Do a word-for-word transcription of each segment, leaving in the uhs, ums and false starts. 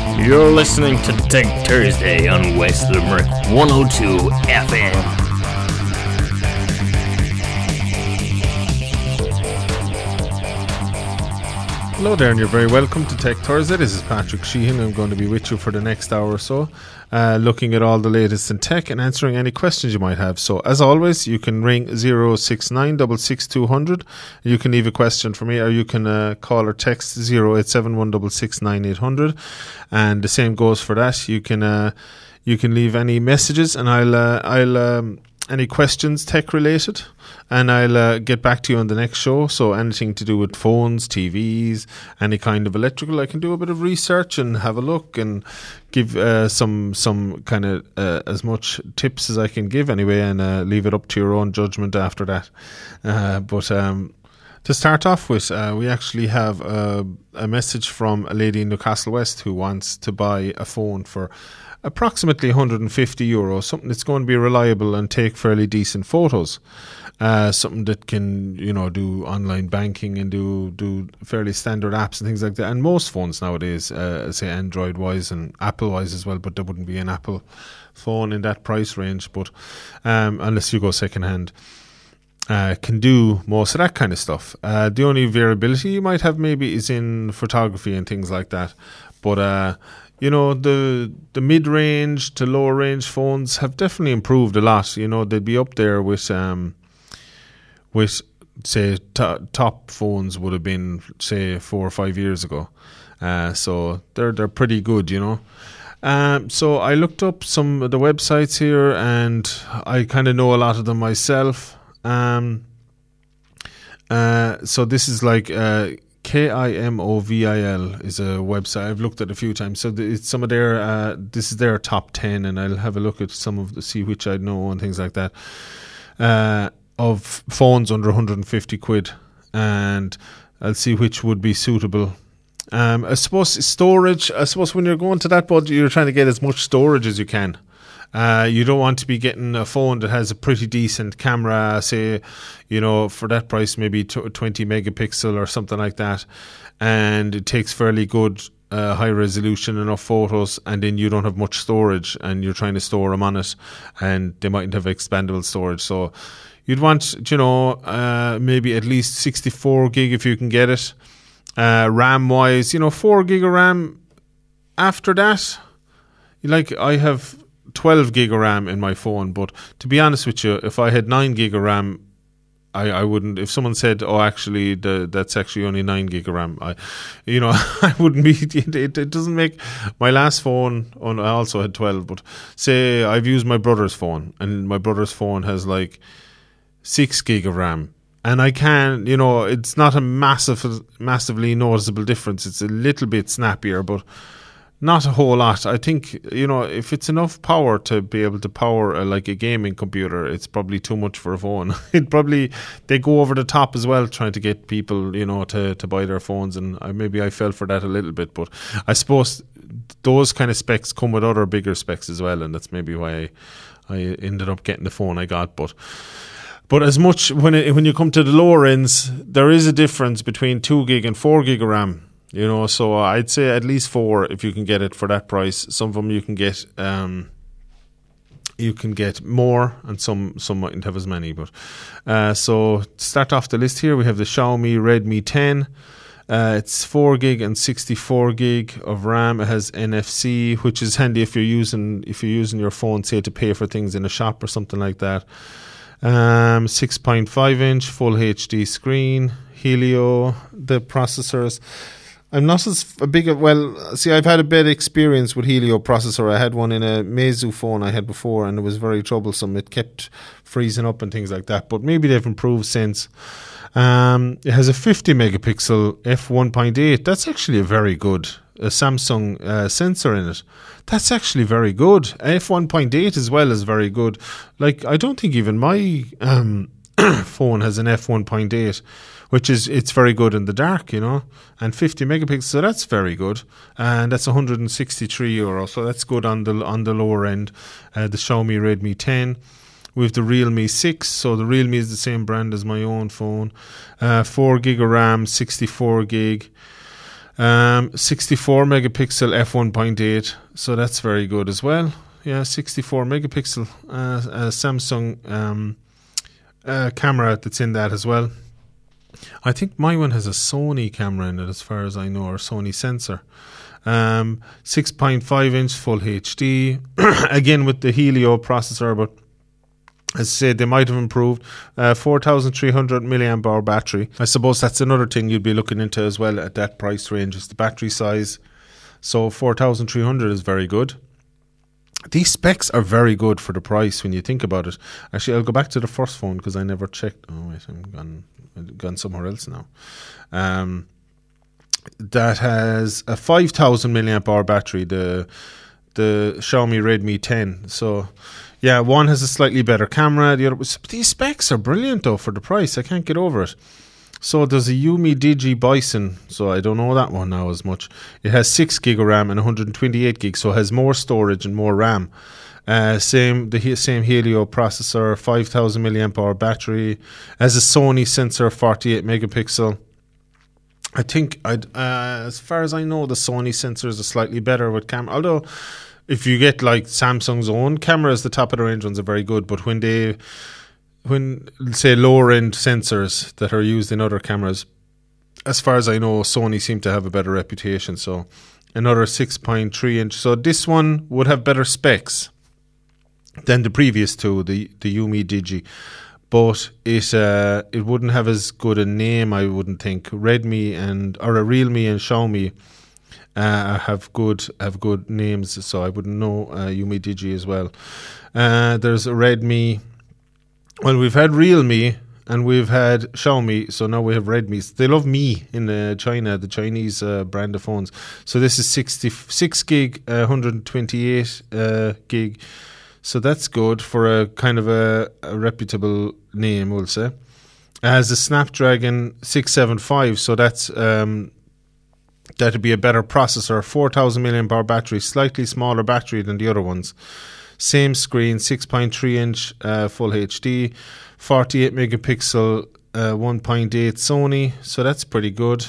You're listening to Tech Thursday on West Limerick one oh two F M. Hello there, and you're very welcome to Tech Thursday. This is Patrick Sheehan. I'm going to be with you for the next hour or so, uh, looking at all the latest in tech and answering any questions you might have. So, as always, you can ring zero six nine six six two zero zero. You can leave a question for me, or you can uh, call or text zero eight seven one six six nine eight zero zero. And the same goes for that. You can uh, you can leave any messages, and I'll uh, I'll um, any questions tech related, and I'll uh, get back to you on the next show. So anything to do with phones, T Vs, any kind of electrical, I can do a bit of research and have a look and give uh, some some kind of uh, as much tips as I can give anyway, and uh, leave it up to your own judgment after that. Uh, but um, to start off with, uh, we actually have uh, a message from a lady in Newcastle West who wants to buy a phone for approximately one hundred fifty euros, something that's going to be reliable and take fairly decent photos. Uh, something that can, you know, do online banking and do, do fairly standard apps and things like that. And most phones nowadays, uh, say Android-wise and Apple-wise as well, but there wouldn't be an Apple phone in that price range, but um, unless you go second-hand. Uh, can do most of that kind of stuff. Uh, the only variability you might have maybe is in photography and things like that. But uh, you know, the the mid-range to lower-range phones have definitely improved a lot. You know, they'd be up there with, um, with say, to- top phones would have been, say, four or five years ago. Uh, so they're they're pretty good, you know. Um, so I looked up some of the websites here, and I kind of know a lot of them myself. Um, uh, so this is like uh, K I M O V I L is a website I've looked at a few times. So the, it's some of their uh, this is their top ten, and I'll have a look at some of the see which I know and things like that. Uh, of phones under one hundred fifty quid, and I'll see which would be suitable. Um, I suppose storage. I suppose when you're going to that budget, you're trying to get as much storage as you can. Uh, you don't want to be getting a phone that has a pretty decent camera, say, you know, for that price, maybe twenty megapixel or something like that, and it takes fairly good uh, high resolution enough photos, and then you don't have much storage, and you're trying to store them on it, and they mightn't have expandable storage. So you'd want, you know, uh, maybe at least sixty-four gig if you can get it. Uh, RAM wise, you know, four gig of RAM. After that, like I have twelve gig of RAM in my phone, but to be honest with you, if I had nine gig of RAM, I, I wouldn't. If someone said, "Oh, actually, the, that's actually only nine gig of RAM," I, you know, I wouldn't be. It, it, it doesn't make my last phone. Oh, I also had twelve, but say I've used my brother's phone, and my brother's phone has like six gig of RAM, and I can, you know, it's not a massive, massively noticeable difference. It's a little bit snappier, but not a whole lot. I think, you know, if it's enough power to be able to power a, like a gaming computer, it's probably too much for a phone. It probably, they go over the top as well, trying to get people, you know, to, to buy their phones, and I, maybe I fell for that a little bit, but I suppose those kind of specs come with other bigger specs as well, and that's maybe why I, I ended up getting the phone I got. But But as much, when it, when you come to the lower ends, there is a difference between two gig and four gig of RAM. You know, so I'd say at least four if you can get it for that price. Some of them you can get, um, you can get more, and some some mightn't have as many. But uh, so to start off the list here, we have the Xiaomi Redmi ten. Uh, it's four gig and sixty-four gig of RAM. It has N F C, which is handy if you're using if you're using your phone, say, to pay for things in a shop or something like that. Um, six point five inch full H D screen. Helio, the processors. I'm not as a big, well, see, I've had a bad experience with Helio processor. I had one in a Meizu phone I had before, and it was very troublesome. It kept freezing up and things like that, but maybe they've improved since. Um, it has a fifty megapixel f one point eight. That's actually a very good a Samsung uh, sensor in it. That's actually very good. f one point eight as well is very good. Like, I don't think even my um, phone has an f one point eight. Which is, it's very good in the dark, you know, and fifty megapixels, so that's very good, and that's one hundred sixty-three euro, so that's good on the on the lower end. Uh, the Xiaomi Redmi ten, we have the Realme six, so the Realme is the same brand as my own phone. Uh, four gig of RAM, sixty-four gig. Um, sixty-four megapixel f one point eight, so that's very good as well. Yeah, sixty-four megapixel uh, uh, Samsung um, uh, camera that's in that as well. I think my one has a Sony camera in it, as far as I know, or Sony sensor. Um, six point five inch full H D, again with the Helio processor, but as I said, they might have improved. Uh, four thousand three hundred milliamp hour battery. I suppose that's another thing you'd be looking into as well at that price range, is the battery size. So four thousand three hundred is very good. These specs are very good for the price when you think about it. Actually, I'll go back to the first phone because I never checked. Oh wait, I'm gone, I've gone somewhere else now. Um, that has a five thousand milliamp hour battery, the the Xiaomi Redmi ten. So yeah, one has a slightly better camera. The other, these specs are brilliant though for the price. I can't get over it. So there's a Yumi Digi Bison. So I don't know that one now as much. It has six gig of RAM and one hundred twenty-eight gig, so it has more storage and more RAM. Uh, same the same Helio processor, five thousand milliamp hour battery, has a Sony sensor, forty-eight megapixel. I think I'd uh, as far as I know, the Sony sensors are slightly better with camera. Although if you get like Samsung's own cameras, the top of the range ones are very good. But when they when say lower end sensors that are used in other cameras, as far as I know, Sony seem to have a better reputation. So another six point three inch. So this one would have better specs than the previous two, the the Yumi Digi, but it uh, it wouldn't have as good a name, I wouldn't think. Redmi and or a Realme and Xiaomi uh, have good have good names, so I wouldn't know uh, Yumi Digi as well. Uh, there's a Redmi. Well, we've had Realme and we've had Xiaomi, so now we have Redmi. They love Mi in uh, China, the Chinese uh, brand of phones. So this is sixty-six gig, uh, one hundred twenty-eight uh, gig. So that's good for a kind of a, a reputable name, we'll say. It has a Snapdragon six seventy-five, so that's um, that'd be a better processor. four thousand milliamp hour battery, slightly smaller battery than the other ones. Same screen, six point three inch uh, full H D, forty-eight megapixel, uh, one point eight Sony, so that's pretty good.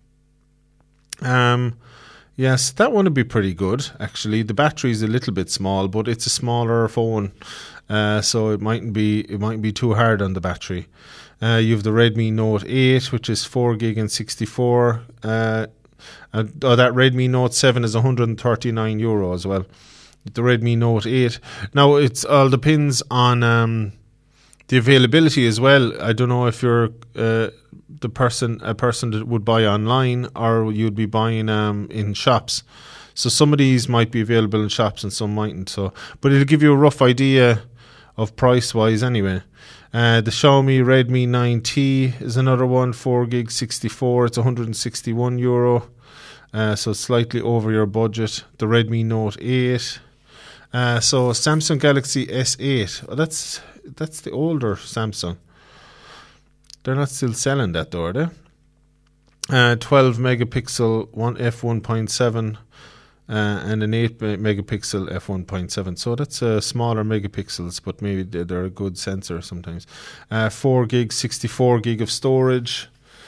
Um, yes, that one would be pretty good, actually. The battery is a little bit small, but it's a smaller phone, uh, so it mightn't be it mightn't be too hard on the battery. Uh, you have the Redmi Note eight, which is four gig and sixty-four. Uh, uh, oh, that Redmi Note seven is one hundred thirty-nine euro as well. The Redmi Note eight. Now, it all depends on um, the availability as well. I don't know if you're uh, the person a person that would buy online or you'd be buying um, in shops. So some of these might be available in shops and some mightn't. So, but it'll give you a rough idea of price wise anyway. Uh, the Xiaomi Redmi nine T is another one, four gig, sixty-four. It's one hundred sixty-one euro. Uh, so slightly over your budget. The Redmi Note eight. Uh, so Samsung Galaxy S eight. Oh, that's that's the older Samsung. They're not still selling that though, are they? Uh, twelve megapixel one f one point seven uh, and an eight megapixel f one point seven. So that's uh, smaller megapixels, but maybe they're, they're a good sensor sometimes. Uh, four gig, sixty-four gig of storage.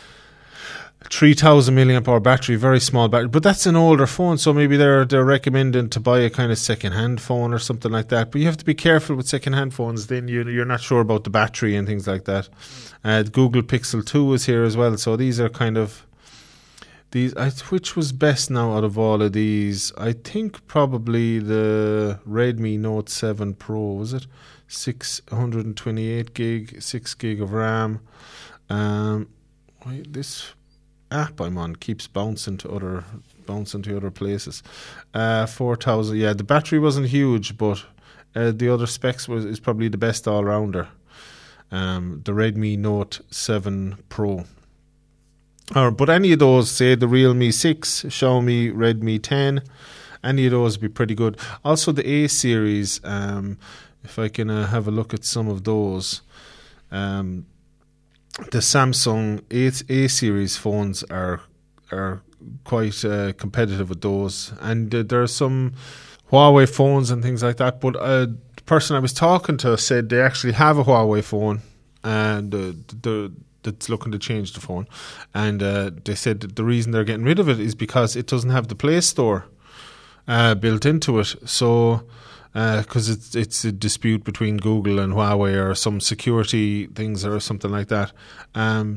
three thousand milliamp hour battery, very small battery, but that's an older phone, so maybe they're they're recommending to buy a kind of second-hand phone or something like that. But you have to be careful with second-hand phones, then you, you're not sure about the battery and things like that. Uh, the Google Pixel two is here as well, so these are kind of these. I, which was best now out of all of these? I think probably the Redmi Note seven Pro, was it? six hundred twenty-eight gig, six gig of RAM. Um, wait, this app I'm on keeps bouncing to other bouncing to other places. Uh, four thousand. Yeah, the battery wasn't huge, but uh, the other specs was is probably the best all rounder. Um, the Redmi Note seven Pro. Or, but any of those, say the Realme six, Xiaomi Redmi ten, any of those would be pretty good. Also the A series. Um, if I can uh, have a look at some of those. Um, The Samsung A series phones are are quite uh, competitive with those, and uh, there are some Huawei phones and things like that. But uh, the person I was talking to said they actually have a Huawei phone, and uh, the that's looking to change the phone, and uh, they said that the reason they're getting rid of it is because it doesn't have the Play Store uh, built into it. So, because uh, it's it's a dispute between Google and Huawei or some security things or something like that. Um,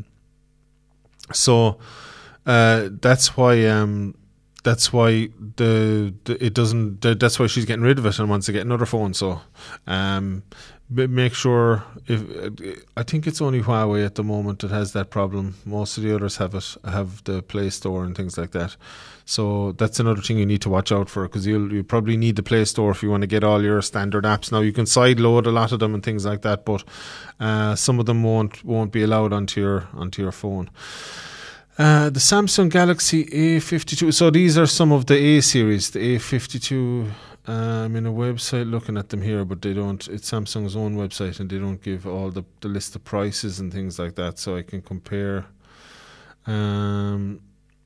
so uh, that's why. Um, That's why the, the it doesn't. The, that's why she's getting rid of it and wants to get another phone. So, um, make sure if I think it's only Huawei at the moment that has that problem. Most of the others have it, have the Play Store and things like that. So that's another thing you need to watch out for, because you'll you probably need the Play Store if you want to get all your standard apps. Now you can sideload a lot of them and things like that, but uh, some of them won't won't be allowed onto your onto your phone. Uh, the Samsung Galaxy A fifty-two. So these are some of the A series. The A fifty-two, uh, I'm in a website looking at them here, but they don't, it's Samsung's own website, and they don't give all the, the list of prices and things like that, so I can compare. Um,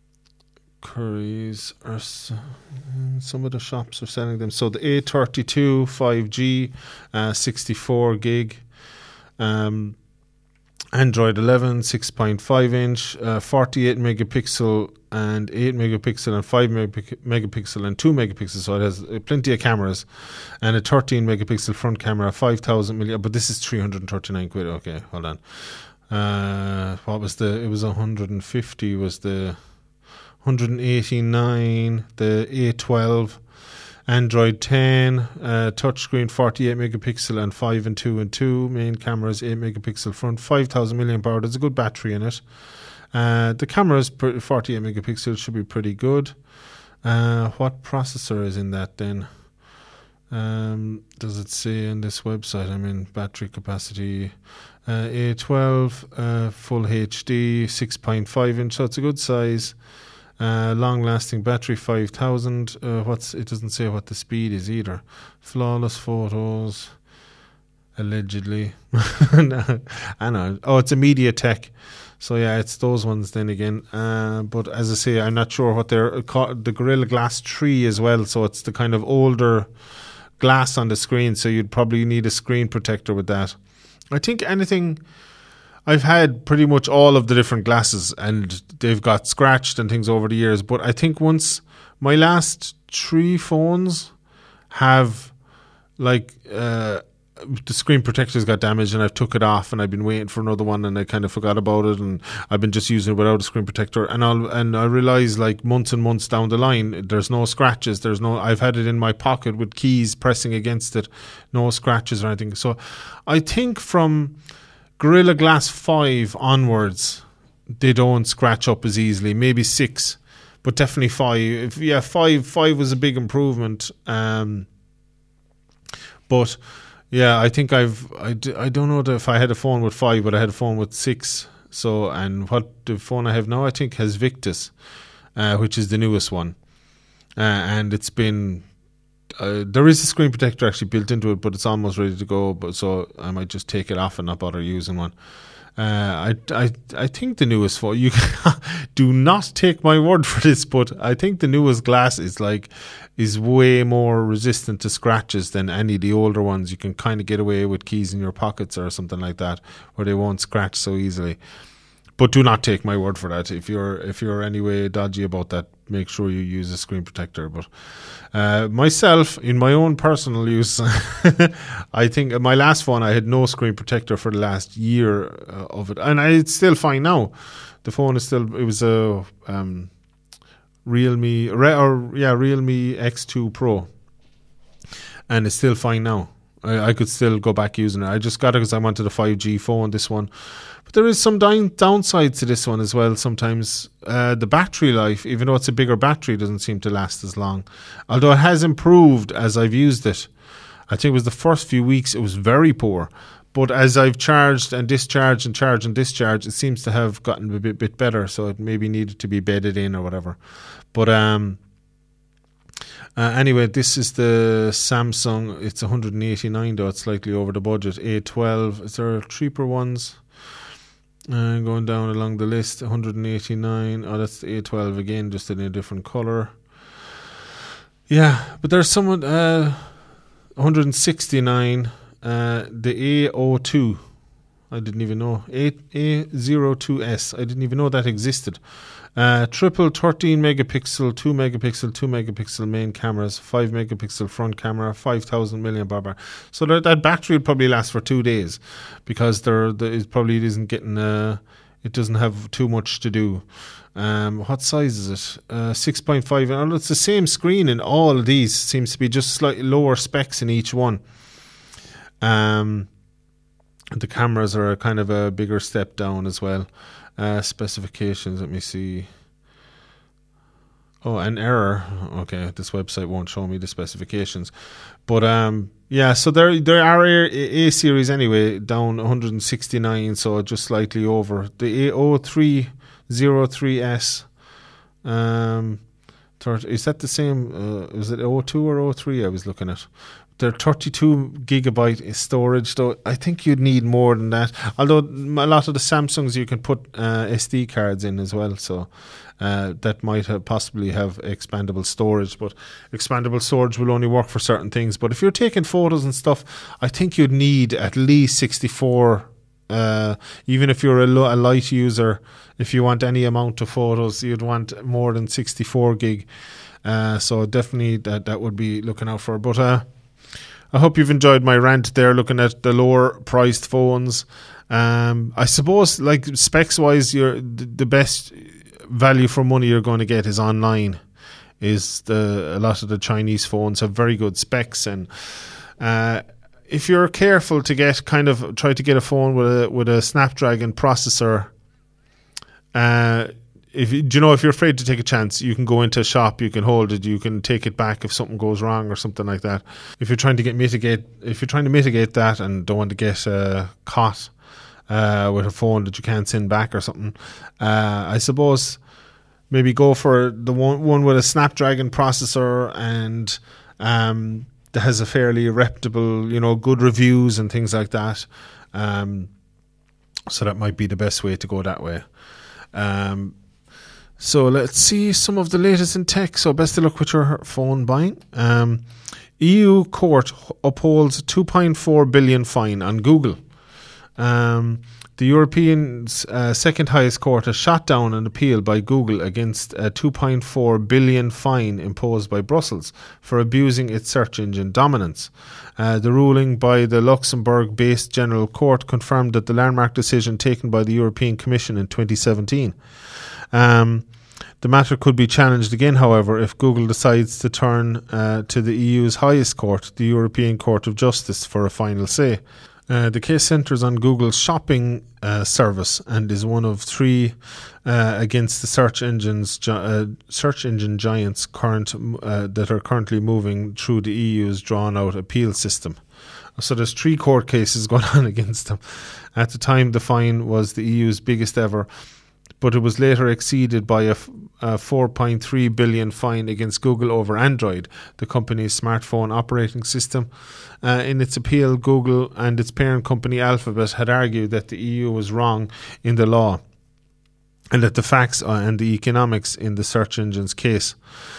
Currys, are some of the shops are selling them. So the A thirty-two five G, uh, sixty-four gig. Um, Android eleven, six point five inch, uh, forty-eight megapixel and eight megapixel and five megapixel and two megapixels. So it has uh, plenty of cameras, and a thirteen megapixel front camera, five thousand milliamp. But this is three hundred thirty-nine quid. Okay, hold on. Uh, what was the? It was one hundred fifty. Was the one hundred eighty-nine? The A twelve. Android ten, uh, touchscreen forty-eight megapixel and five and two and two. Main cameras eight megapixel front, five thousand milliamp hour. There's a good battery in it. Uh, the cameras forty-eight megapixel should be pretty good. Uh, what processor is in that then? Um, does it say in this website? I mean, battery capacity. Uh, A twelve, uh, full H D, six point five inch. So it's a good size. Uh, long-lasting battery, five thousand. Uh, what's it doesn't say what the speed is either. Flawless photos, allegedly. no, I know. Oh, it's a MediaTek. So yeah, it's those ones then again. Uh, but as I say, I'm not sure what they're called. The Gorilla Glass three as well. So it's the kind of older glass on the screen. So you'd probably need a screen protector with that. I think anything. I've had pretty much all of the different glasses, and they've got scratched and things over the years. But I think once my last three phones have, like, uh, the screen protectors got damaged, and I've took it off, and I've been waiting for another one, and I kind of forgot about it, and I've been just using it without a screen protector. And I'll and I realize, like, months and months down the line, there's no scratches. There's no. I've had it in my pocket with keys pressing against it, no scratches or anything. So I think from Gorilla Glass five onwards, they don't scratch up as easily. Maybe six, but definitely five. If, yeah, five five was a big improvement. Um, but yeah, I think I've I, d- I don't know if I had a phone with five, but I had a phone with six. So, and what the phone I have now, I think, has Victus, uh, which is the newest one, uh, and it's been. Uh, there is a screen protector actually built into it, but it's almost ready to go. But so I might just take it off and not bother using one. Uh, I, I, I think the newest phone. You can, do not take my word for this, but I think the newest glass is like is way more resistant to scratches than any of the older ones. You can kind of get away with keys in your pockets or something like that, where they won't scratch so easily. But do not take my word for that. If you're if you're anyway dodgy about that, make sure you use a screen protector. But uh, myself, in my own personal use, I think my last phone, I had no screen protector for the last year uh, of it, and I, it's still fine now. The phone is still. It was a um, Realme, or yeah, Realme X two Pro, and it's still fine now. I, I could still go back using it. I just got it because I wanted a five G phone. This one. But there is some down, downsides to this one as well. Sometimes uh, the battery life, even though it's a bigger battery, doesn't seem to last as long. Although it has improved as I've used it. I think it was the first few weeks it was very poor. But as I've charged and discharged and charged and discharged, it seems to have gotten a bit, bit better. So it maybe needed to be bedded in or whatever. But um, uh, anyway, this is the Samsung. It's one hundred eighty-nine though. It's slightly over the budget. A twelve. Is there cheaper ones? Uh, going down along the list, one hundred eighty-nine. Oh, that's the A twelve again, just in a different colour. Yeah, but there's someone, uh, one hundred sixty-nine. Uh, the A zero two. I didn't even know. A zero two S. I didn't even know that existed. Uh, triple thirteen megapixel, two megapixel, two megapixel main cameras, five megapixel front camera, five thousand milliamp hour. So that, that battery will probably last for two days because there, there it probably isn't getting. Uh, it doesn't have too much to do. Um, what size is it? Uh, six point five. And it's the same screen in all of these. Seems to be just slightly lower specs in each one. Um, the cameras are kind of a bigger step down as well. Uh, specifications, let me see. Oh, an error. Okay, this website won't show me the specifications. But um, yeah, so there there are A, A series anyway, down one hundred sixty-nine, so just slightly over. The A zero three zero three S, um, thirty, is that the same? Uh, is it zero two or zero three I was looking at? They're thirty-two gigabyte storage, though I think you'd need more than that. Although a lot of the Samsungs you can put uh, S D cards in as well, so uh, that might have possibly have expandable storage. But expandable storage will only work for certain things. But if you're taking photos and stuff, I think you'd need at least sixty-four. Uh, even if you're a, lo- a light user, if you want any amount of photos, you'd want more than sixty-four gig. Uh, so definitely that that would be looking out for. But uh, I hope you've enjoyed my rant there, looking at the lower priced phones. Um, I suppose, like specs wise, you're the, the best value for money you're going to get is online. Is the a lot of the Chinese phones have very good specs, and uh, if you're careful to get kind of try to get a phone with a with a Snapdragon processor. Uh, If you, do you know, if you're afraid to take a chance, you can go into a shop, you can hold it, you can take it back if something goes wrong or something like that. If you're trying to get mitigate, if you're trying to mitigate that and don't want to get uh, caught uh, with a phone that you can't send back or something, uh, I suppose maybe go for the one, one with a Snapdragon processor and um, that has a fairly reputable, you know, good reviews and things like that. Um, so that might be the best way to go that way. Um, So let's see some of the latest in tech. So best of luck with your phone buying. Um, E U court upholds two point four billion fine on Google. Um, the European uh, second highest court has shot down an appeal by Google against a two point four billion fine imposed by Brussels for abusing its search engine dominance. Uh, the ruling by the Luxembourg-based General Court confirmed that the landmark decision taken by the European Commission in twenty seventeen. Um, the matter could be challenged again, however, if Google decides to turn uh, to the E U's highest court, the European Court of Justice, for a final say. Uh, the case centres on Google's shopping uh, service and is one of three uh, against the search engines uh, search engine giants current uh, that are currently moving through the E U's drawn-out appeal system. So there's three court cases going on against them. At the time, the fine was the E U's biggest ever, but it was later exceeded by a, a four point three billion fine against Google over Android, the company's smartphone operating system. Uh, in its appeal, Google and its parent company Alphabet had argued that the E U was wrong in the law and that the facts and the economics in the search engine's case.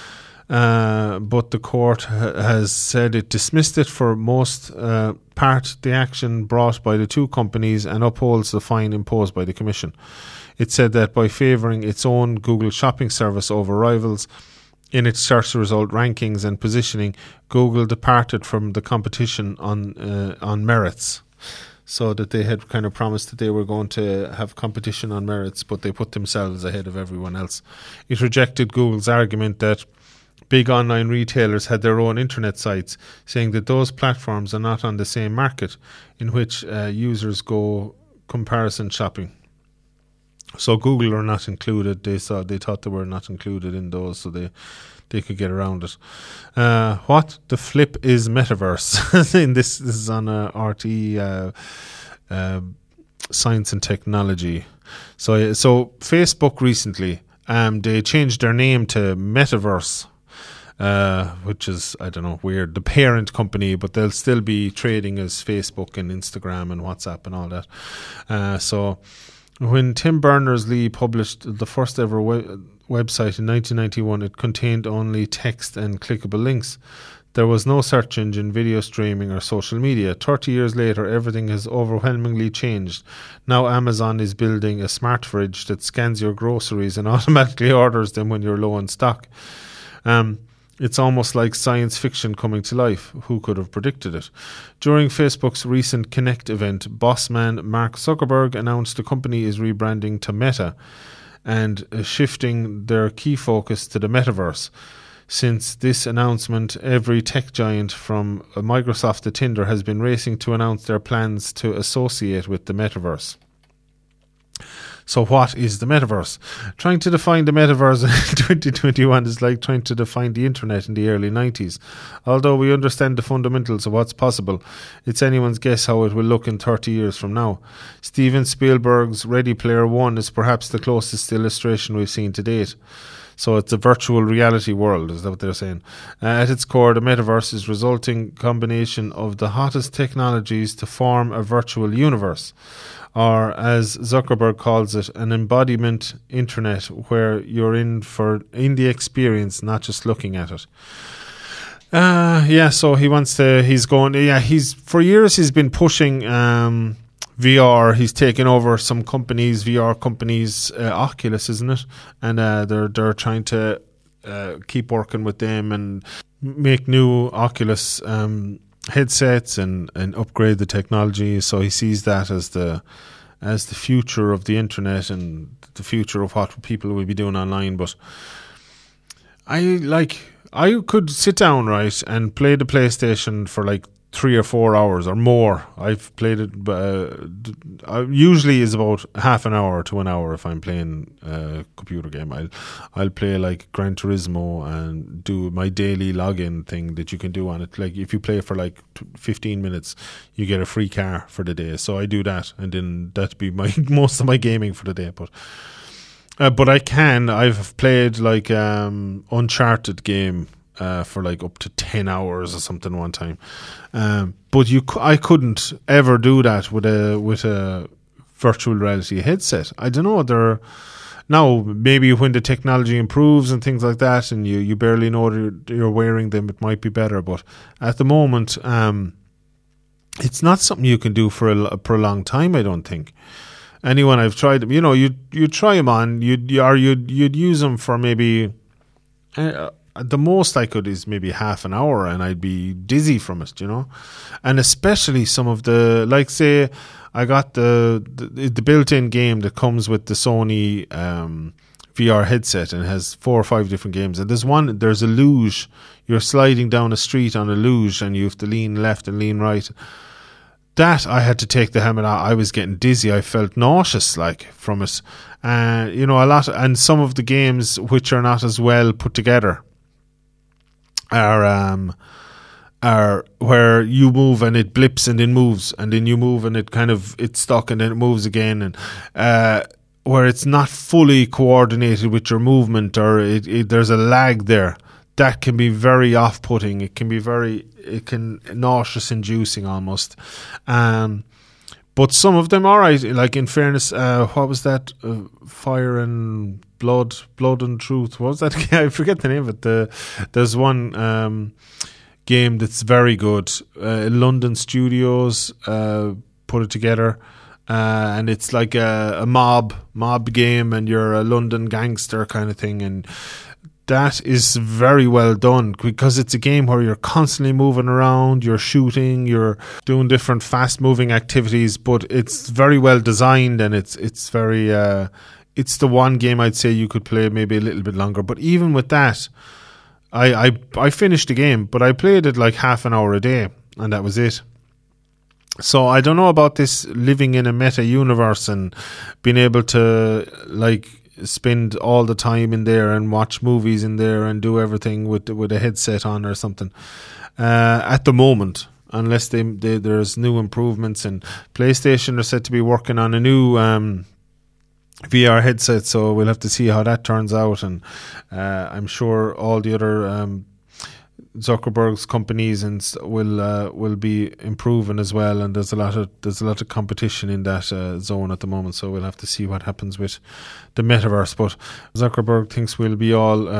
Uh, but the court ha- has said it dismissed it for most uh, part the action brought by the two companies and upholds the fine imposed by the Commission. It said that by favouring its own Google shopping service over rivals in its search result rankings and positioning, Google departed from the competition on uh, on merits. So that they had kind of promised that they were going to have competition on merits, but they put themselves ahead of everyone else. It rejected Google's argument that big online retailers had their own internet sites, saying that those platforms are not on the same market in which uh, users go comparison shopping. So Google are not included. They saw they thought they were not included in those, so they they could get around it. Uh, what the flip is metaverse? in this this is on uh, R T E uh, uh, Science and Technology. So so Facebook recently um they changed their name to Metaverse. Uh, which is, I don't know, weird, the parent company, but they'll still be trading as Facebook and Instagram and WhatsApp and all that. Uh, so when Tim Berners-Lee published the first ever we- website in nineteen ninety-one, it contained only text and clickable links. There was no search engine, video streaming or social media. thirty years later, everything has overwhelmingly changed. Now Amazon is building a smart fridge that scans your groceries and automatically orders them when you're low on stock. Um, it's almost like science fiction coming to life. Who could have predicted it? During Facebook's recent Connect event, boss man Mark Zuckerberg announced the company is rebranding to Meta and uh, shifting their key focus to the metaverse. Since this announcement, every tech giant from Microsoft to Tinder has been racing to announce their plans to associate with the metaverse. So what is the metaverse? Trying to define the metaverse in twenty twenty-one is like trying to define the internet in the early nineties. Although we understand the fundamentals of what's possible, it's anyone's guess how it will look in thirty years from now. Steven Spielberg's Ready Player One is perhaps the closest illustration we've seen to date. So it's a virtual reality world, is that what they're saying? Uh, at its core, the metaverse is a resulting combination of the hottest technologies to form a virtual universe, or as Zuckerberg calls it, an embodiment internet where you're in for in the experience, not just looking at it. Uh, yeah, so he wants to, he's going, yeah, he's, for years he's been pushing um, V R. He's taken over some companies, V R companies, uh, Oculus, isn't it? And uh, they're they're trying to uh, keep working with them and make new Oculus um, headsets and, and upgrade the technology. So he sees that as the as the future of the internet and the future of what people will be doing online. But I like I could sit down, right, and play the PlayStation for like three or four hours or more. I've played it, uh, usually is about half an hour to an hour if I'm playing a computer game. I'll, I'll play like Gran Turismo and do my daily login thing that you can do on it. Like if you play for like fifteen minutes, you get a free car for the day. So I do that, and then that'd be my most of my gaming for the day. But uh, but I can, I've played like um, Uncharted game Uh, for like up to ten hours or something one time, um, but you, I couldn't ever do that with a with a virtual reality headset. I don't know. There, now maybe when the technology improves and things like that, and you, you barely know you're, you're wearing them, it might be better. But at the moment, um, it's not something you can do for a, for a long time. I don't think. Anyone I've tried them, you know, you you try them on, you'd or you'd you'd use them for maybe. Uh, The most I could is maybe half an hour, and I'd be dizzy from it, you know. And especially some of the, like, say, I got the the, the built-in game that comes with the Sony um, V R headset and has four or five different games. And there's one, there's a luge. You're sliding down a street on a luge, and you have to lean left and lean right. That I had to take the helmet out. I was getting dizzy. I felt nauseous, like, from it. And uh, you know, a lot, and some of the games which are not as well put together are um are where you move and it blips and then moves, and then you move and it kind of it's stuck and then it moves again, and uh where it's not fully coordinated with your movement, or it, it, there's a lag there. That can be very off-putting. It can be very it can nauseous inducing almost. Um but some of them are right. Like, in fairness, uh what was that uh, Fire and Blood, Blood and Truth. What was that? I forget the name of it. The, there's one um, game that's very good. Uh, London Studios uh, put it together, uh, and it's like a, a mob mob game, and you're a London gangster kind of thing, and that is very well done because it's a game where you're constantly moving around, you're shooting, you're doing different fast-moving activities, but it's very well designed, and it's it's very. Uh, It's the one game I'd say you could play maybe a little bit longer. But even with that, I, I I finished the game, but I played it like half an hour a day, and that was it. So I don't know about this living in a meta universe and being able to like spend all the time in there and watch movies in there and do everything with with a headset on or something. Uh, at the moment, unless they, they there's new improvements, and PlayStation are said to be working on a new Um, V R headset, so we'll have to see how that turns out, and uh, I'm sure all the other um, Zuckerberg's companies and st- will uh, will be improving as well, and there's a lot of there's a lot of competition in that uh, zone at the moment, so we'll have to see what happens with the metaverse. But Zuckerberg thinks we'll be all uh,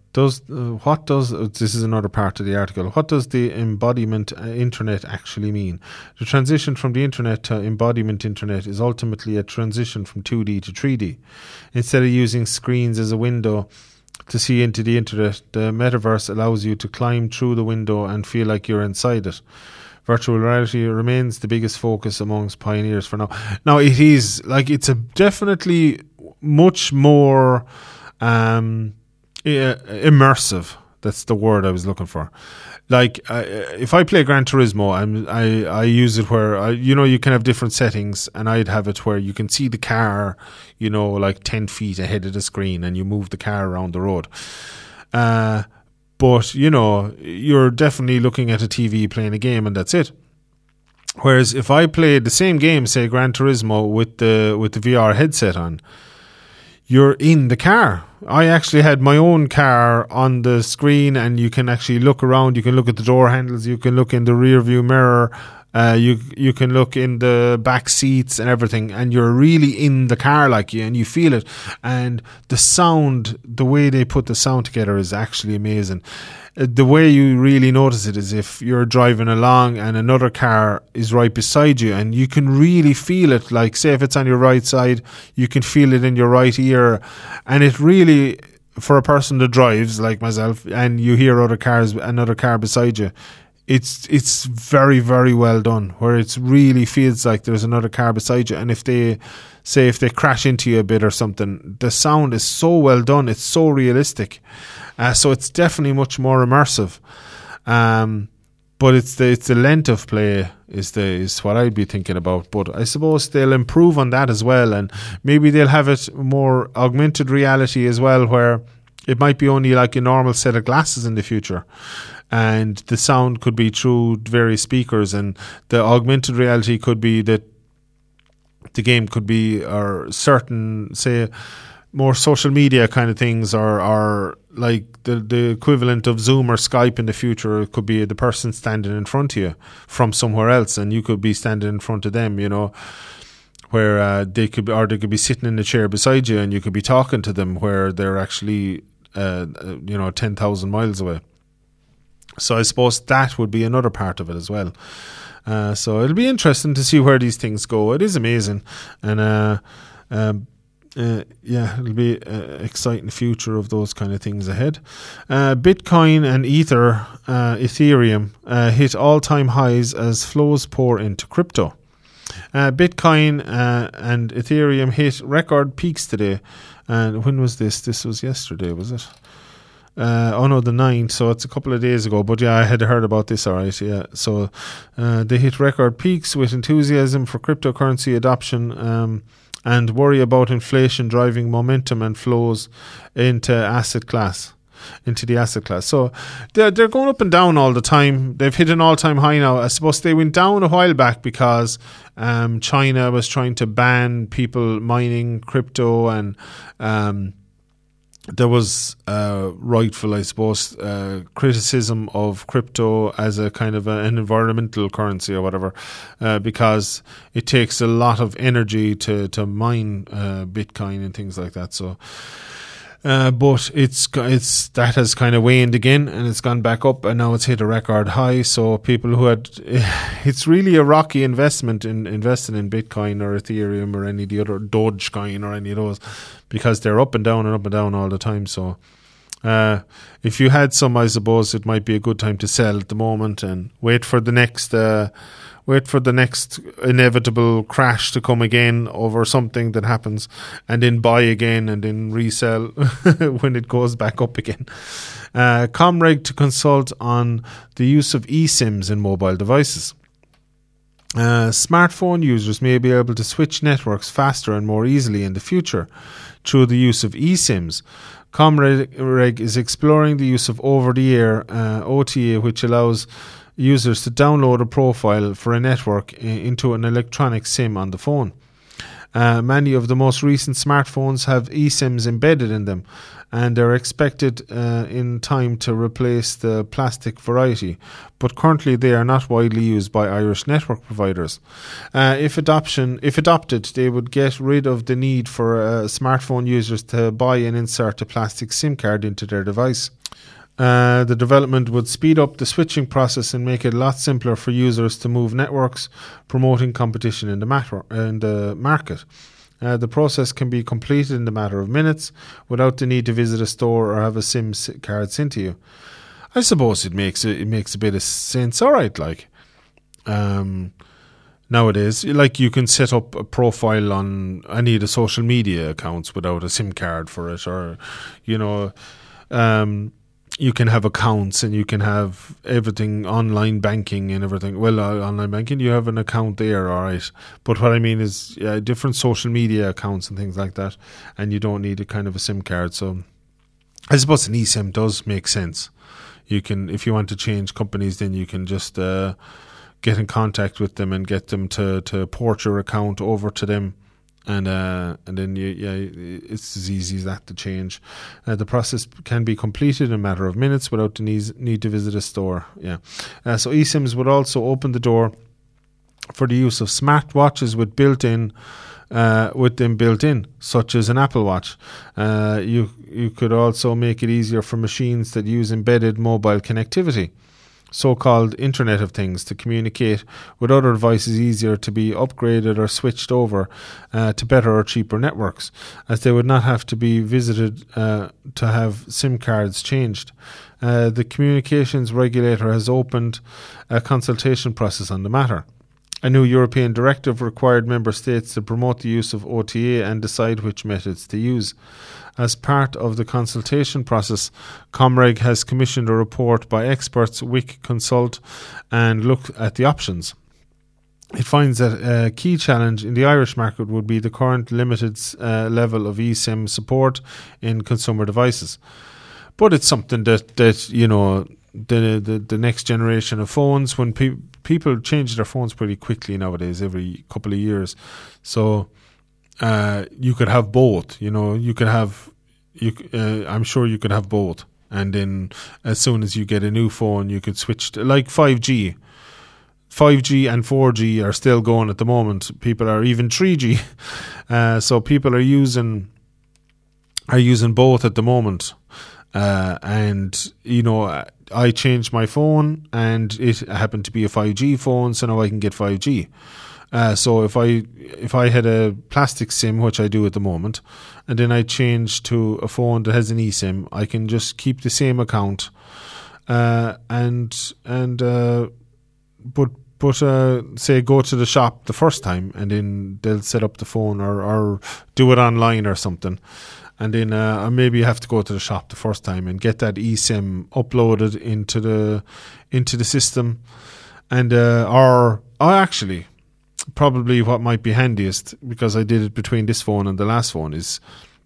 does uh, what does uh, this is another part of the article. What does the embodiment uh, internet actually mean? The transition from the internet to embodiment internet is ultimately a transition from two D to three D. Instead of using screens as a window to see into the internet, the metaverse allows you to climb through the window and feel like you're inside it. Virtual reality remains the biggest focus amongst pioneers for now. Now, it is like it's a definitely much more um, immersive. That's the word I was looking for. Like uh, if I play Gran Turismo, I'm, I I use it where I, you know, you can have different settings, and I'd have it where you can see the car, you know, like ten feet ahead of the screen, and you move the car around the road. Uh, but you know, you're definitely looking at a T V playing a game, and that's it. Whereas if I played the same game, say Gran Turismo, with the with the V R headset on, you're in the car. I actually had my own car on the screen, and you can actually look around. You can look at the door handles. You can look in the rear view mirror. Uh, you you can look in the back seats and everything, and you're really in the car, like you, and you feel it. And the sound, the way they put the sound together, is actually amazing. The way you really notice it is if you're driving along and another car is right beside you, and you can really feel it. Like, say if it's on your right side, you can feel it in your right ear, and it really, for a person that drives like myself, and you hear other cars, another car beside you, it's it's very, very well done, where it really feels like there's another car beside you. And if they say if they crash into you a bit or something, the sound is so well done, it's so realistic. Uh, so it's definitely much more immersive. Um, but it's the it's the length of play is the is what I'd be thinking about. But I suppose they'll improve on that as well, and maybe they'll have it more augmented reality as well, where it might be only like a normal set of glasses in the future, and the sound could be through various speakers, and the augmented reality could be that the game could be, or certain, say, more social media kind of things, or, or like the, the equivalent of Zoom or Skype in the future. It could be the person standing in front of you from somewhere else, and you could be standing in front of them, you know, where uh, they could be, or they could be sitting in the chair beside you, and you could be talking to them where they're actually, uh, you know, ten thousand miles away. So I suppose that would be another part of it as well. Uh, so it'll be interesting to see where these things go. It is amazing. And uh, um, uh, yeah, it'll be an exciting future of those kind of things ahead. Uh, Bitcoin and Ether, uh, Ethereum uh, hit all-time highs as flows pour into crypto. Uh, Bitcoin uh, and Ethereum hit record peaks today. And when was this? This was yesterday, was it? Uh, oh no, the ninth, so it's a couple of days ago. But yeah, I had heard about this, alright, yeah. So uh, they hit record peaks with enthusiasm for cryptocurrency adoption um, and worry about inflation driving momentum and flows into asset class, into the asset class. So they're, they're going up and down all the time. They've hit an all-time high now. I suppose they went down a while back because um, China was trying to ban people mining crypto, and um there was uh, rightful, I suppose, uh, criticism of crypto as a kind of a, an environmental currency or whatever, uh, because it takes a lot of energy to to mine uh, Bitcoin and things like that. So, uh, but it's it's that has kind of waned again, and it's gone back up, and now it's hit a record high. So people who had, it's really a rocky investment in investing in Bitcoin or Ethereum or any of the other Dogecoin or any of those, because they're up and down and up and down all the time. So uh, if you had some, I suppose it might be a good time to sell at the moment and wait for the next uh, wait for the next inevitable crash to come again over something that happens, and then buy again and then resell when it goes back up again. Uh, Comreg to consult on the use of eSIMs in mobile devices. Uh, smartphone users may be able to switch networks faster and more easily in the future through the use of eSIMs. Comreg is exploring the use of over-the-air uh, O T A, which allows users to download a profile for a network into an electronic SIM on the phone. Uh, many of the most recent smartphones have eSIMs embedded in them, and they're expected uh, in time to replace the plastic variety, but currently they are not widely used by Irish network providers. Uh, if adoption, if adopted, they would get rid of the need for uh, smartphone users to buy and insert a plastic SIM card into their device. Uh, the development would speed up the switching process and make it a lot simpler for users to move networks, promoting competition in the, matter, in the market. Uh, the process can be completed in a matter of minutes without the need to visit a store or have a SIM card sent to you. I suppose it makes it, it makes a bit of sense. All right, like um, nowadays, like you can set up a profile on any of the social media accounts without a SIM card for it, or you know. Um, You can have accounts and you can have everything, online banking and everything. Well, uh, online banking, you have an account there, all right. But what I mean is uh, different social media accounts and things like that. And you don't need a kind of a SIM card. So I suppose an eSIM does make sense. You can, if you want to change companies, then you can just uh, get in contact with them and get them to, to port your account over to them. And uh, and then you, yeah, it's as easy as that to change. Uh, the process can be completed in a matter of minutes without the need, need to visit a store. Yeah. Uh, so eSIMs would also open the door for the use of smartwatches with built-in, uh, with them built in, such as an Apple Watch. Uh, you you could also make it easier for machines that use embedded mobile connectivity, so-called Internet of Things, to communicate with other devices easier to be upgraded or switched over uh, to better or cheaper networks, as they would not have to be visited uh, to have SIM cards changed. Uh, the communications regulator has opened a consultation process on the matter. A new European directive required member states to promote the use of O T A and decide which methods to use. As part of the consultation process, Comreg has commissioned a report by experts, Wick Consult, and look at the options. It finds that a key challenge in the Irish market would be the current limited uh, level of eSIM support in consumer devices. But it's something that, that you know, the, the the next generation of phones, when pe- people change their phones pretty quickly nowadays, every couple of years. So uh, you could have both, you know, you could have, you. Uh, I'm sure you could have both. And then as soon as you get a new phone, you could switch to, like five G. five G and four G are still going at the moment. People are even three G. Uh, so people are using are using both at the moment. Uh, and, you know, I changed my phone and it happened to be a five G phone, so now I can get five G. Uh, so if I if I had a plastic SIM, which I do at the moment, and then I change to a phone that has an eSIM, I can just keep the same account uh, and and uh, but but uh, say go to the shop the first time, and then they'll set up the phone or, or do it online or something. And then uh, maybe you have to go to the shop the first time and get that eSIM uploaded into the into the system, and uh, or oh, actually, probably what might be handiest, because I did it between this phone and the last phone, is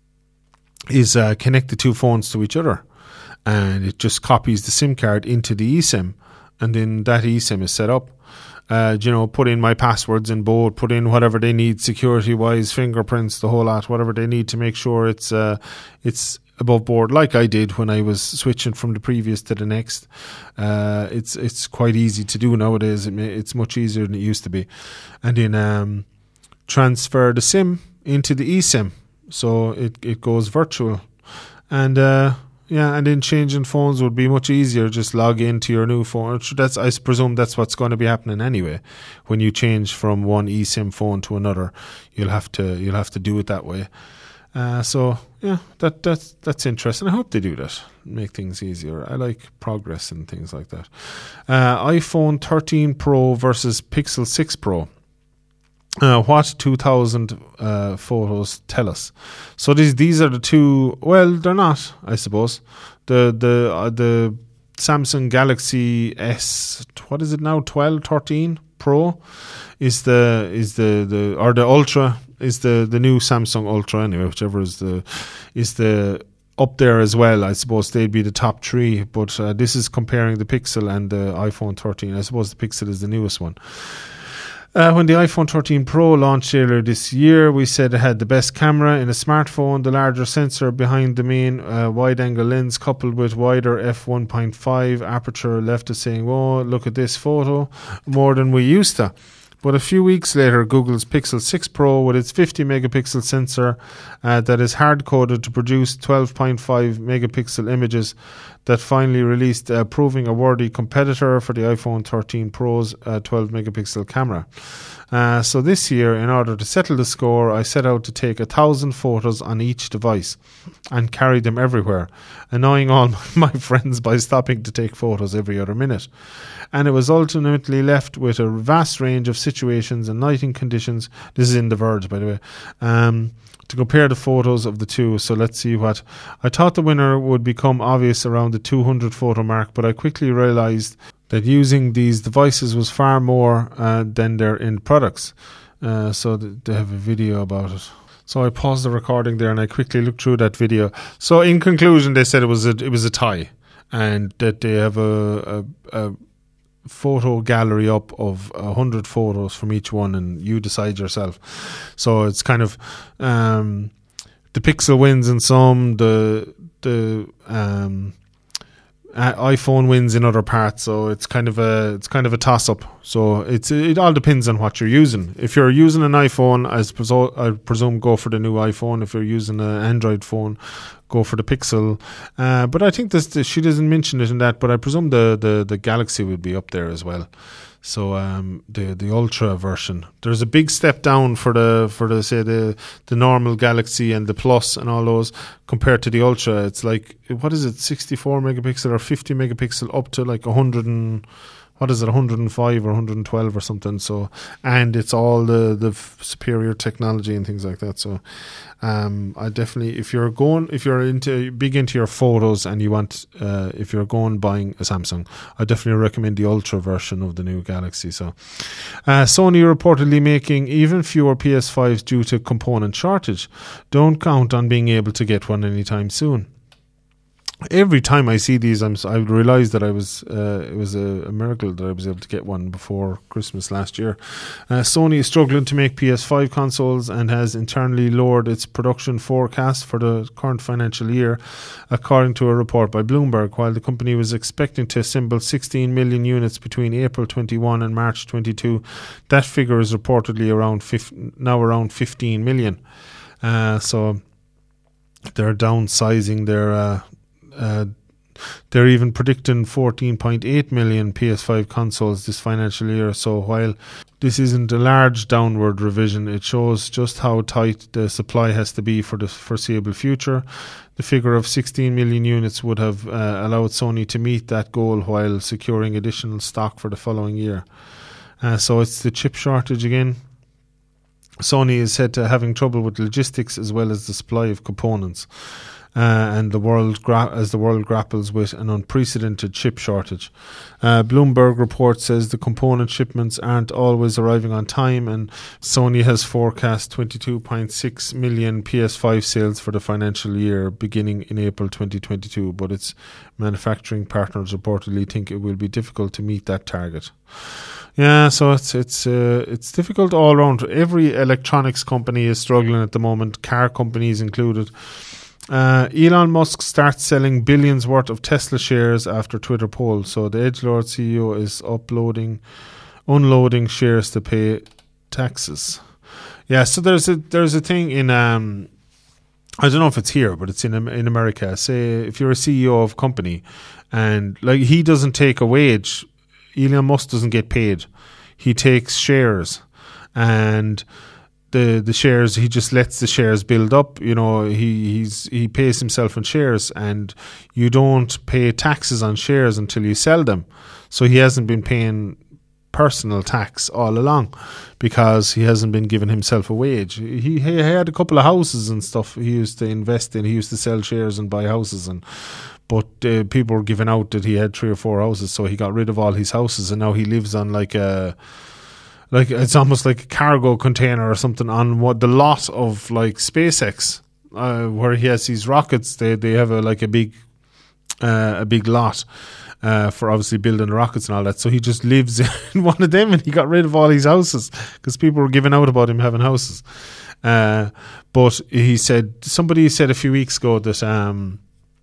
is uh, connect the two phones to each other, and it just copies the SIM card into the eSIM, and then that eSIM is set up. Uh, you know, put in my passwords in both, put in whatever they need security-wise, fingerprints, the whole lot, whatever they need to make sure it's uh, it's above board, like I did when I was switching from the previous to the next. Uh, it's it's quite easy to do nowadays. It may, it's much easier than it used to be. And then um, transfer the SIM into the eSIM, so it, it goes virtual. And uh Yeah, and then changing phones would be much easier. Just log into your new phone. That's, I presume that's what's going to be happening anyway. When you change from one eSIM phone to another, you'll have to you'll have to do it that way. Uh, so yeah, that that's that's interesting. I hope they do that, make things easier. I like progress and things like that. Uh, iPhone thirteen Pro versus Pixel six Pro. Uh, what two thousand uh, photos tell us. So these these are the two. Well, they're not, I suppose. The the uh, the Samsung Galaxy S, what is it now? twelve, thirteen Pro is the is the, the or the Ultra is the, the new Samsung Ultra anyway. Whichever is the is the up there as well. I suppose they'd be the top three. But uh, this is comparing the Pixel and the iPhone thirteen. I suppose the Pixel is the newest one. Uh, when the iPhone thirteen Pro launched earlier this year, we said it had the best camera in a smartphone, the larger sensor behind the main uh, wide-angle lens coupled with wider f one point five aperture left us saying, whoa, look at this photo, more than we used to. But a few weeks later, Google's Pixel six Pro with its fifty megapixel sensor uh, that is hard-coded to produce twelve point five megapixel images that finally released, uh, proving a worthy competitor for the iPhone thirteen Pro's uh, twelve megapixel camera. Uh, so this year, in order to settle the score, I set out to take a thousand photos on each device and carry them everywhere, annoying all my friends by stopping to take photos every other minute. And it was ultimately left with a vast range of situations and lighting conditions. This is in The Verge, by the way. Um, to compare the photos of the two. So let's see what... I thought the winner would become obvious around the two hundred photo mark, but I quickly realised that using these devices was far more uh, than their end products. Uh, so th- they have a video about it. So I paused the recording there and I quickly looked through that video. So in conclusion, they said it was a, it was a tie, and that they have a... a, a photo gallery up of a hundred photos from each one, and you decide yourself. So it's kind of um, the Pixel wins in some, the the um, iPhone wins in other parts. So it's kind of a it's kind of a toss up. So it's it all depends on what you're using. If you're using an iPhone, I presume, I presume go for the new iPhone. If you're using an Android phone, go for the Pixel. Uh, but I think this, this she doesn't mention it in that, but I presume the, the, the Galaxy would be up there as well. So um, the the Ultra version. There's a big step down for the for the say the the normal Galaxy and the Plus and all those compared to the Ultra. It's like, what is it, sixty-four megapixel or fifty megapixel up to like one hundred and what is it, one hundred five or one hundred twelve or something. So, and it's all the the superior technology and things like that. So um, I definitely, if you're going, if you're into big into your photos and you want, uh, if you're going buying a Samsung, I definitely recommend the Ultra version of the new Galaxy. So uh, Sony reportedly making even fewer P S fives due to component shortage. Don't count on being able to get one anytime soon. Every time I see these, I'm, I realise that I was uh, it was a, a miracle that I was able to get one before Christmas last year. Uh, Sony is struggling to make P S five consoles and has internally lowered its production forecast for the current financial year, according to a report by Bloomberg. While the company was expecting to assemble sixteen million units between April twenty-one and March twenty-two, that figure is reportedly around fifteen, now around fifteen million. Uh, so they're downsizing their... Uh, Uh, they're even predicting fourteen point eight million P S five consoles this financial year. So while this isn't a large downward revision, it shows just how tight the supply has to be for the foreseeable future. The figure of sixteen million units would have uh, allowed Sony to meet that goal while securing additional stock for the following year. Uh, so it's the chip shortage again. Sony is said to having trouble with logistics as well as the supply of components. Uh, and the world gra- as the world grapples with an unprecedented chip shortage. Uh, Bloomberg report says the component shipments aren't always arriving on time, and Sony has forecast twenty-two point six million P S five sales for the financial year beginning in April twenty twenty-two, but its manufacturing partners reportedly think it will be difficult to meet that target. Yeah, so it's it's uh, it's difficult all around. Every electronics company is struggling at the moment, car companies included. Uh, Elon Musk starts selling billions worth of Tesla shares after Twitter poll. So the edgelord C E O is uploading, unloading shares to pay taxes. Yeah, so there's a there's a thing in um, I don't know if it's here, but it's in in America. Say if you're a C E O of a company, and like he doesn't take a wage, Elon Musk doesn't get paid. He takes shares, and the the shares, he just lets the shares build up. You know, he he's he pays himself in shares, and you don't pay taxes on shares until you sell them. So he hasn't been paying personal tax all along because he hasn't been giving himself a wage. He, he had a couple of houses and stuff he used to invest in. He used to sell shares and buy houses, and but uh, people were giving out that he had three or four houses, so he got rid of all his houses, and now he lives on like a like it's almost like a cargo container or something on what the lot of like SpaceX, uh, where he has these rockets. They they have a like a big uh, a big lot. uh, for obviously building the rockets and all that. So he just lives in one of them, and he got rid of all his houses because people were giving out about him having houses. Uh, but he said, somebody said a few weeks ago that um,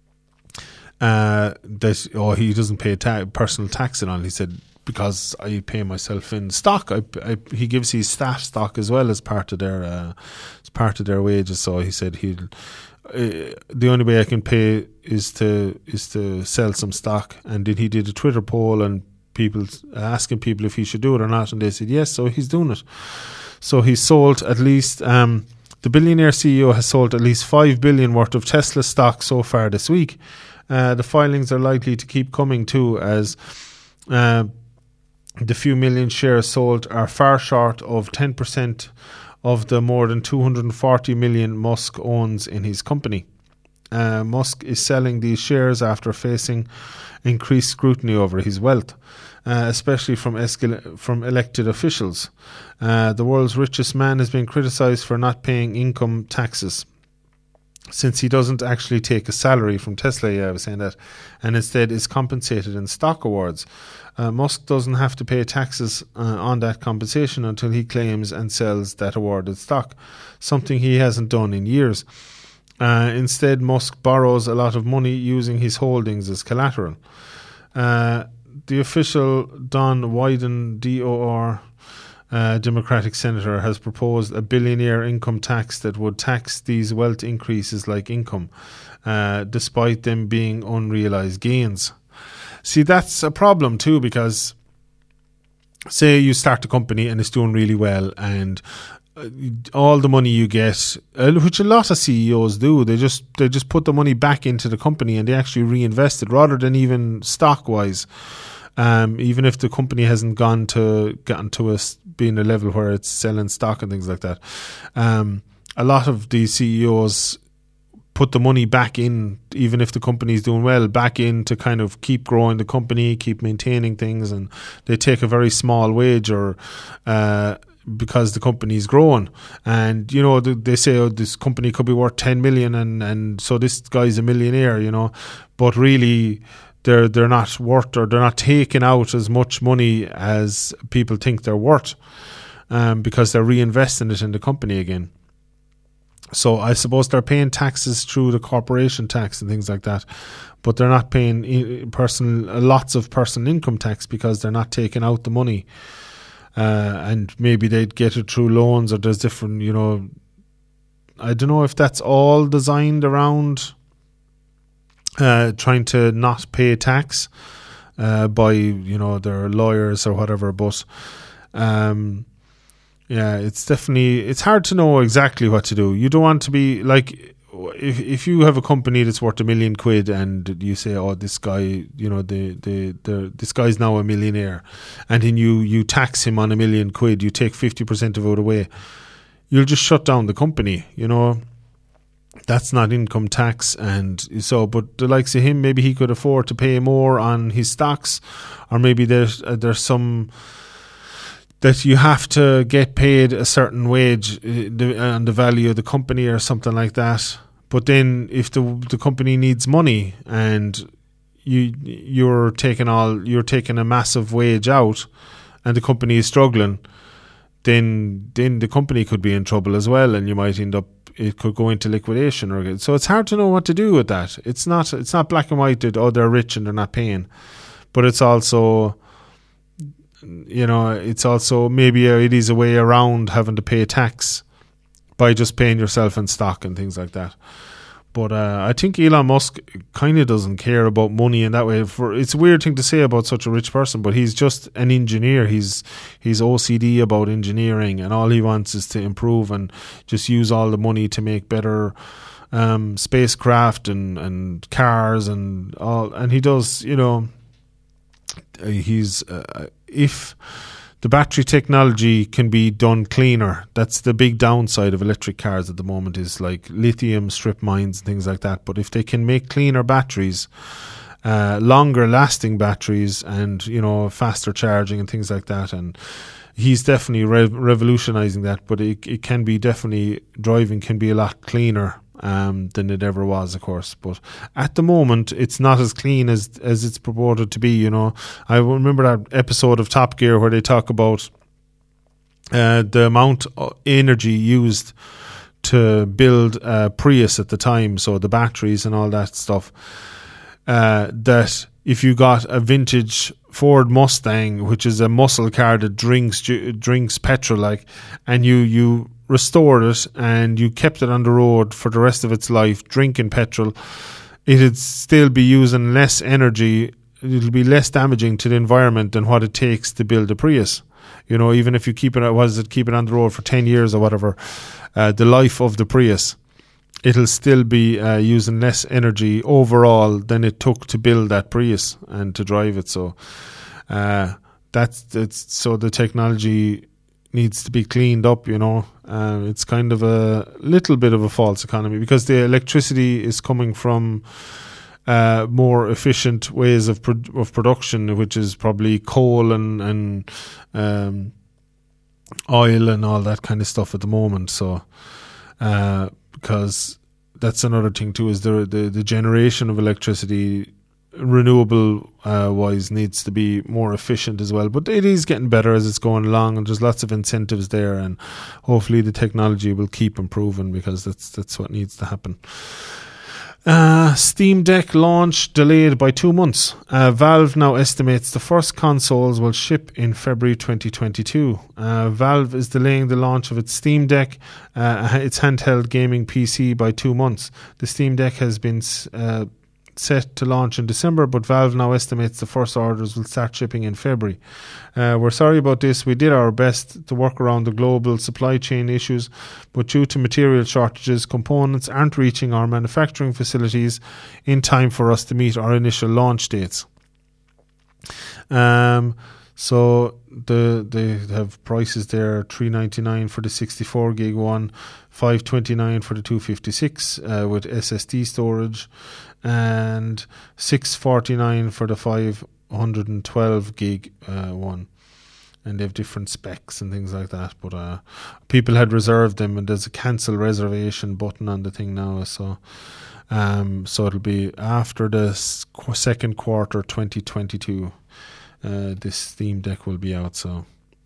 uh, that oh he doesn't pay ta- personal tax and all. He said, because I pay myself in stock. I, I, he gives his staff stock as well as part of their uh, as part of their wages. So he said he'll uh, the only way I can pay is to is to sell some stock. And then he did a Twitter poll and people asking people if he should do it or not, and they said yes. So he's doing it. So he's sold at least um, the billionaire C E O has sold at least five billion worth of Tesla stock so far this week. Uh, the filings are likely to keep coming too, as uh, the few million shares sold are far short of ten percent of the more than two hundred forty million Musk owns in his company. Uh, Musk is selling these shares after facing increased scrutiny over his wealth, uh, especially from escal- from elected officials. Uh, the world's richest man has been criticised for not paying income taxes, since he doesn't actually take a salary from Tesla, yeah, I was saying that, and instead is compensated in stock awards. Uh, Musk doesn't have to pay taxes uh, on that compensation until he claims and sells that awarded stock, something he hasn't done in years. Uh, instead, Musk borrows a lot of money using his holdings as collateral. Uh, the official Don Wyden, D O R, Uh, Democratic senator, has proposed a billionaire income tax that would tax these wealth increases like income, uh, despite them being unrealized gains. See, that's a problem too, because say you start a company and it's doing really well, and uh, all the money you get, uh, which a lot of C E Os do, they just they just put the money back into the company and they actually reinvest it rather than even stock wise. Um, even if the company hasn't gone to gotten to a, being a level where it's selling stock and things like that, um, a lot of these C E Os put the money back in, even if the company is doing well, back in to kind of keep growing the company, keep maintaining things, and they take a very small wage or uh, because the company is growing. And you know, they say, oh, this company could be worth ten million, and and so this guy's a millionaire, you know, but really, They're they're not worth, or they're not taking out as much money as people think they're worth, um, because they're reinvesting it in the company again. So I suppose they're paying taxes through the corporation tax and things like that, but they're not paying personal lots of personal income tax because they're not taking out the money, uh, and maybe they'd get it through loans, or there's different, you know. I don't know if that's all designed around Uh, trying to not pay tax uh, by, you know, their lawyers or whatever, but um, yeah, it's definitely, it's hard to know exactly what to do. You don't want to be like, if if you have a company that's worth a million quid and you say, oh, this guy, you know, the the, the this guy's now a millionaire, and then you you tax him on a million quid, you take fifty percent of it away, you'll just shut down the company, you know. That's not income tax. And so, but the likes of him, maybe he could afford to pay more on his stocks, or maybe there's uh, there's some that you have to get paid a certain wage uh, the, on the value of the company or something like that. But then if the the company needs money and you you're taking all you're taking a massive wage out, and the company is struggling, then then the company could be in trouble as well, and you might end up, it could go into liquidation. Or so it's hard to know what to do with that. It's not it's not black and white that, oh, they're rich and they're not paying, but it's also, you know, it's also maybe a, it is a way around having to pay tax by just paying yourself in stock and things like that. But uh, I think Elon Musk kind of doesn't care about money in that way. For it's a weird thing to say about such a rich person, but he's just an engineer. He's he's O C D about engineering, and all he wants is to improve and just use all the money to make better um, spacecraft and, and cars and all. And he does, you know, he's uh, if the battery technology can be done cleaner. That's the big downside of electric cars at the moment, is like lithium strip mines and things like that. But if they can make cleaner batteries, uh, longer lasting batteries, and, you know, faster charging and things like that, and he's definitely re- revolutionizing that. But it, it can be definitely, driving can be a lot cleaner um, than it ever was, of course. But at the moment, it's not as clean as as it's purported to be. You know, I remember that episode of Top Gear where they talk about uh, the amount of energy used to build a Prius at the time, so the batteries and all that stuff. Uh, that if you got a vintage Ford Mustang, which is a muscle car that drinks drinks petrol, like, and you you restored it and you kept it on the road for the rest of its life, drinking petrol, it'd still be using less energy. It'll be less damaging to the environment than what it takes to build a Prius. You know, even if you keep it, what is it, keep it on the road for ten years or whatever, uh, the life of the Prius, it'll still be uh, using less energy overall than it took to build that Prius and to drive it. So uh, that's, that's so the technology needs to be cleaned up, you know. Uh, it's kind of a little bit of a false economy because the electricity is coming from uh, more efficient ways of pro- of production, which is probably coal and, and um, oil and all that kind of stuff at the moment. So uh, because that's another thing too, is the the, the generation of electricity renewable uh, wise needs to be more efficient as well, but it is getting better as it's going along, and there's lots of incentives there, and hopefully the technology will keep improving because that's that's what needs to happen. Uh, Steam Deck launch delayed by two months. Uh, Valve now estimates the first consoles will ship in February twenty twenty-two. Uh, Valve is delaying the launch of its Steam Deck, uh, its handheld gaming P C, by two months. The Steam Deck has been uh, set to launch in December, but Valve now estimates the first orders will start shipping in February. Uh, we're sorry about this. We did our best to work around the global supply chain issues, but due to material shortages, components aren't reaching our manufacturing facilities in time for us to meet our initial launch dates. Um, so the they have prices there: three ninety-nine for the sixty-four gig one, five twenty-nine for the two fifty-six uh, with S S D storage, and six forty-nine for the five twelve gig uh, one. And they have different specs and things like that, but uh, people had reserved them, and there's a cancel reservation button on the thing now, so um, so it'll be after the second quarter twenty twenty-two. Uh, this Steam Deck will be out, so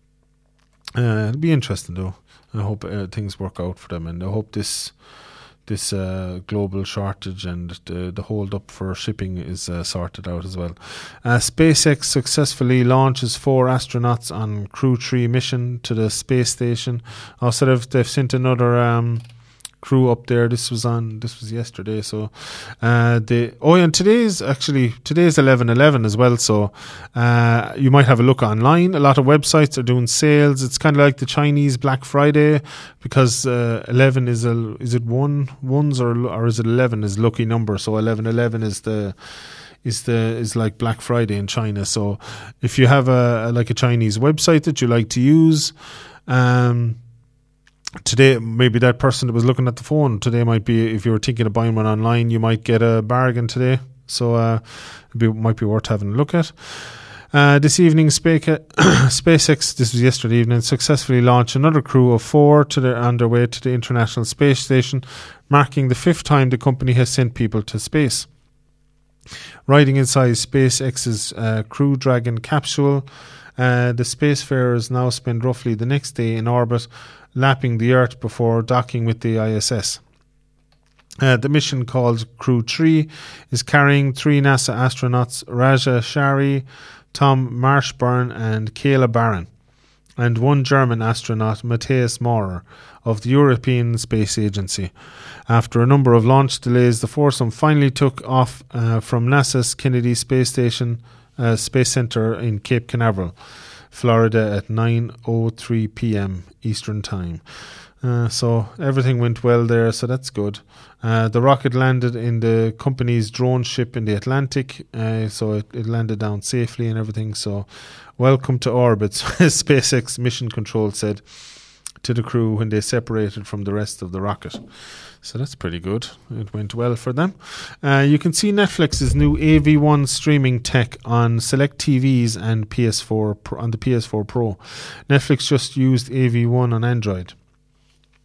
uh, it'll be interesting though. I hope uh, things work out for them, and I hope this this uh, global shortage and the, the hold up for shipping is uh, sorted out as well. Uh, SpaceX successfully launches four astronauts on Crew three mission to the space station. Also, they've, they've sent another um, crew up there. This was on. This was yesterday. So, uh, the oh, and today's actually today's eleven eleven as well. So, uh, you might have a look online. A lot of websites are doing sales. It's kind of like the Chinese Black Friday, because uh, eleven is a is it one ones or or is it eleven is lucky number. So eleven eleven is the is the is like Black Friday in China. So if you have a, a like a Chinese website that you like to use, um. Today, maybe that person that was looking at the phone today might be, if you were thinking of buying one online, you might get a bargain today. So uh, it be, might be worth having a look at. Uh, this evening, SpaceX, this was yesterday evening, successfully launched another crew of four to their, on their way to the International Space Station, marking the fifth time the company has sent people to space. Riding inside SpaceX's uh, Crew Dragon capsule, uh, the spacefarers now spend roughly the next day in orbit, lapping the Earth before docking with the I S S. Uh, the mission, called Crew three, is carrying three NASA astronauts, Raja Shari, Tom Marshburn and Kayla Barron, and one German astronaut, Matthias Maurer, of the European Space Agency. After a number of launch delays, the foursome finally took off uh, from NASA's Kennedy Space Station uh, Space Center in Cape Canaveral, Florida, at nine oh three p.m. Eastern Time. Uh, so everything went well there, so that's good. Uh, the rocket landed in the company's drone ship in the Atlantic, uh, so it, it landed down safely and everything. So welcome to orbit, SpaceX Mission Control said to the crew when they separated from the rest of the rocket. So that's pretty good. It went well for them. Uh, you can see Netflix's new A V one streaming tech on select T Vs and P S four on the P S four Pro. Netflix just used A V one on Android.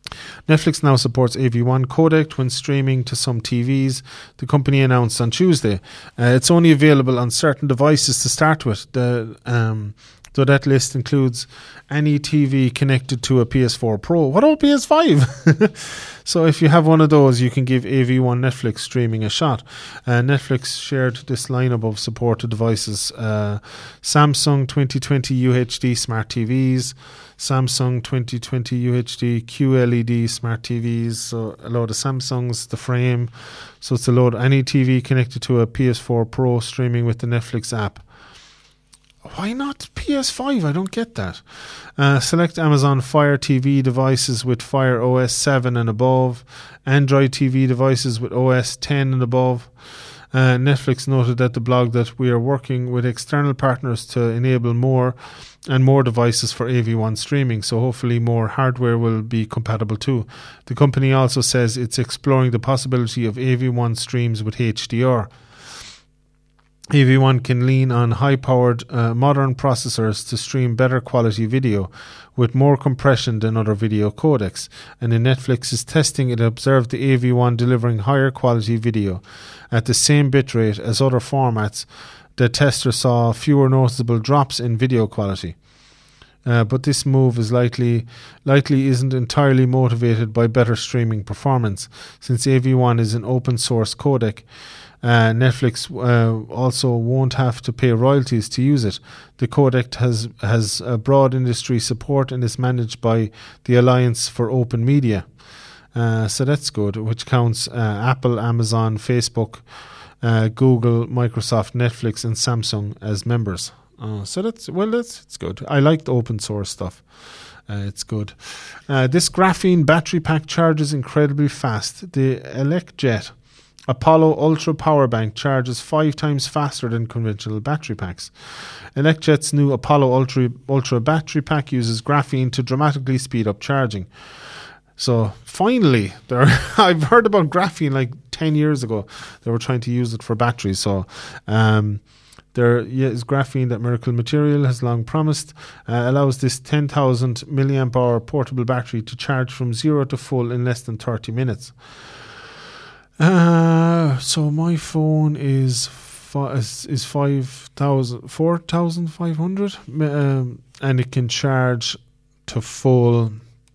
Netflix now supports A V one codec when streaming to some T Vs, the company announced on Tuesday. Uh, it's only available on certain devices to start with. The, um, so that list includes any T V connected to a P S four Pro. What about P S five? So if you have one of those, you can give A V one Netflix streaming a shot. Uh, Netflix shared this lineup of supported devices. Uh, Samsung twenty twenty U H D smart T Vs, Samsung twenty twenty U H D Q L E D smart T Vs, so a load of Samsungs, the frame. So it's a load of any T V connected to a P S four Pro streaming with the Netflix app. Why not P S five? I don't get that. Uh, select Amazon Fire T V devices with Fire O S seven and above, Android T V devices with O S ten and above. Uh, Netflix noted that the blog that we are working with external partners to enable more and more devices for A V one streaming, so hopefully more hardware will be compatible too. The company also says it's exploring the possibility of A V one streams with H D R. A V one can lean on high-powered uh, modern processors to stream better quality video with more compression than other video codecs. And in Netflix's testing, it observed the A V one delivering higher quality video at the same bitrate as other formats. The tester saw fewer noticeable drops in video quality. Uh, but this move is likely likely isn't entirely motivated by better streaming performance, since A V one is an open source codec. Uh, Netflix uh, also won't have to pay royalties to use it. The codec has has a broad industry support and is managed by the Alliance for Open Media. Uh, so that's good, which counts uh, Apple, Amazon, Facebook, uh, Google, Microsoft, Netflix, and Samsung as members. Uh, so that's well, that's it's good. I like the open source stuff. Uh, it's good. Uh, this graphene battery pack charges incredibly fast. The ElecJet Apollo Ultra Power Bank charges five times faster than conventional battery packs. ElecJet's new Apollo Ultra, Ultra battery pack uses graphene to dramatically speed up charging. So finally, there I've heard about graphene like ten years ago. They were trying to use it for batteries. So um, there is graphene that Miracle Material has long promised. Uh, allows this ten thousand milliamp hour portable battery to charge from zero to full in less than thirty minutes. Uh, so my phone is fi- is, is five thousand, four thousand five hundred, um, and it can charge to full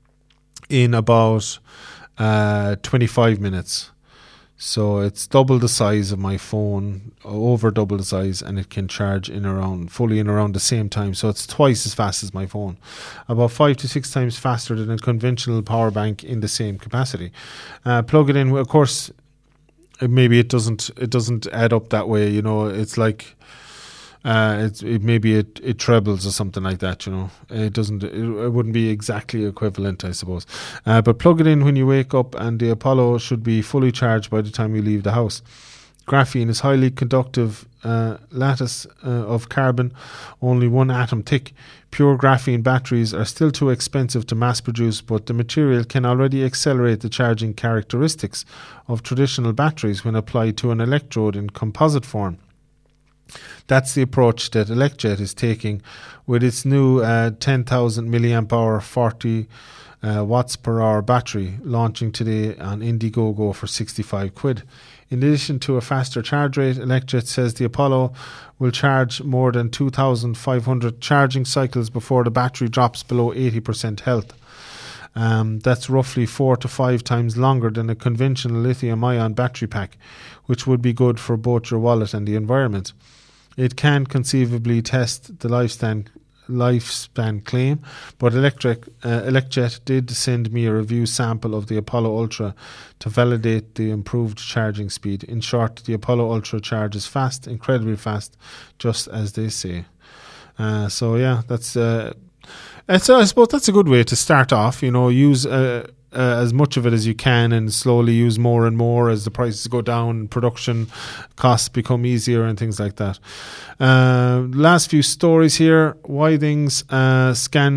in about uh, twenty-five minutes. So it's double the size of my phone, over double the size, and it can charge in around fully in around the same time. So it's twice as fast as my phone, about five to six times faster than a conventional power bank in the same capacity. Uh, plug it in, of course. Maybe it doesn't it doesn't add up that way, you know. It's like uh, it's it maybe it, it trebles or something like that, you know. It doesn't it, it wouldn't be exactly equivalent, I suppose. Uh, but plug it in when you wake up, and the Apollo should be fully charged by the time you leave the house. Graphene is highly conductive uh, lattice uh, of carbon, only one atom thick. Pure graphene batteries are still too expensive to mass produce, but the material can already accelerate the charging characteristics of traditional batteries when applied to an electrode in composite form. That's the approach that ElecJet is taking with its new uh, ten thousand milliamp hour, forty uh, watts per hour battery, launching today on Indiegogo for sixty-five quid. In addition to a faster charge rate, ElecJet says the Apollo will charge more than two thousand five hundred charging cycles before the battery drops below eighty percent health. Um, that's roughly four to five times longer than a conventional lithium-ion battery pack, which would be good for both your wallet and the environment. It can conceivably test the lifespan lifespan claim, but electric, uh, ElecJet did send me a review sample of the Apollo Ultra to validate the improved charging speed. In short, the Apollo Ultra charges fast, incredibly fast, just as they say. Uh, so yeah, that's uh, it's, I suppose that's a good way to start off. You know, use uh, uh, as much of it as you can, and slowly use more and more as the prices go down, production costs become easier and things like that. Uh, last few stories here. Withings uh, scan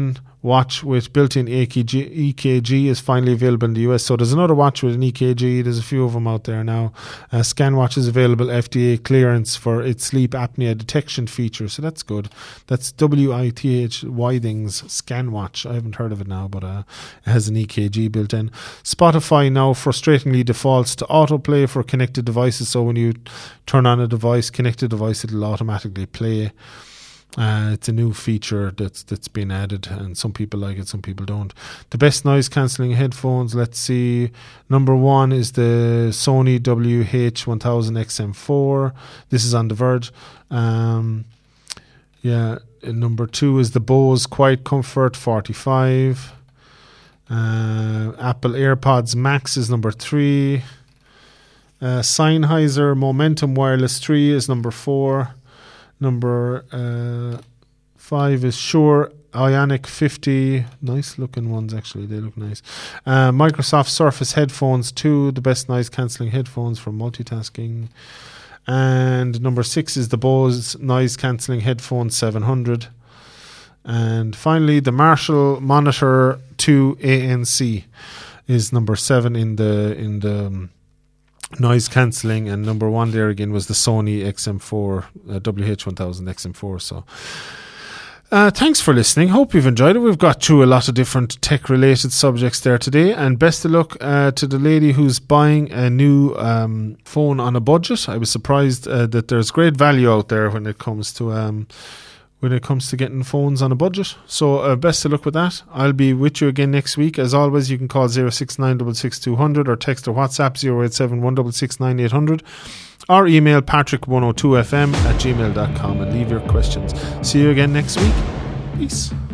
watch with built-in E K G, E K G is finally available in the U S. So there's another watch with an E K G. There's a few of them out there now. Uh, ScanWatch is available, F D A clearance for its sleep apnea detection feature. So that's good. That's W I T H Withings ScanWatch. I haven't heard of it now, but uh, it has an E K G built in. Spotify now frustratingly defaults to autoplay for connected devices. So when you turn on a device, connected device, it'll automatically play. Uh, it's a new feature that's that's been added, and some people like it, some people don't. The best noise cancelling headphones, let's see. Number one is the Sony W H one thousand X M four. This is on The Verge. Um, yeah, number two is the Bose Quiet Comfort forty-five. Uh, Apple AirPods Max is number three. Uh, Sennheiser Momentum Wireless three is number four. Number uh, five is Shure Ionic fifty. Nice looking ones, actually. They look nice. Uh, Microsoft Surface Headphones two, the best noise cancelling headphones for multitasking. And number six is the Bose Noise Cancelling Headphone seven hundred. And finally, the Marshall Monitor two A N C is number seven in the in the um, noise cancelling, and number one there again was the Sony X M four, uh, W H one thousand X M four. So uh, thanks for listening. Hope you've enjoyed it. We've got through a lot of different tech related subjects there today, and best of luck uh, to the lady who's buying a new um, phone on a budget. I was surprised uh, that there's great value out there when it comes to um, when it comes to getting phones on a budget. So uh, best of luck with that. I'll be with you again next week. As always, you can call zero six nine six six two zero zero or text or WhatsApp zero eight seven one six six nine eight zero zero or email patrick one oh two f m at gmail dot com and leave your questions. See you again next week. Peace.